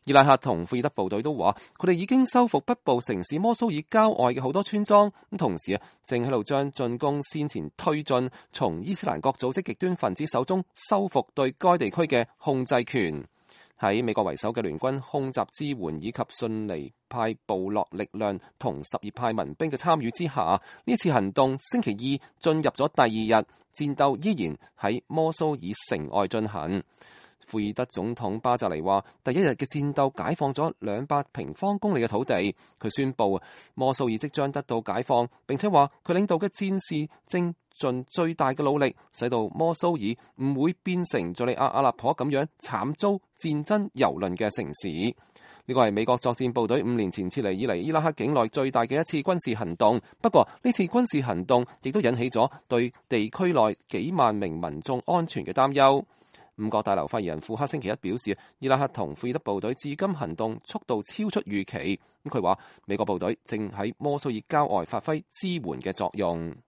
伊拉克同庫爾德部隊都話，佢哋已經收復北部城市摩蘇爾郊外嘅好多村莊，咁同時正喺度將進攻先前推進，從伊斯蘭國組織極端分子手中收復對該地區嘅控制權。喺美國為首嘅聯軍空襲支援以及遜尼派部落力量同什葉派民兵嘅參與之下，呢次行動星期二進入咗第二日，戰鬥依然喺摩蘇爾城外進行。庫爾德總統巴扎尼話：第一日嘅戰鬥解放咗200平方公里嘅土地。佢宣布摩蘇爾即將得到解放，並且話佢領導嘅戰士正盡最大嘅努力，使到摩蘇爾唔會變成敘利亞阿勒頗咁樣慘遭戰爭蹂躪嘅城市。呢個係美國作戰部隊5年前撤離以嚟伊拉克境內最大嘅一次軍事行動。不過呢次軍事行動亦都引起咗對地區內幾萬名民眾安全嘅擔憂。五角大樓發言人庫克星期一表示，伊拉克同庫爾德部隊至今行動速度超出預期。佢話美國部隊正喺摩蘇爾郊外發揮支援嘅作用。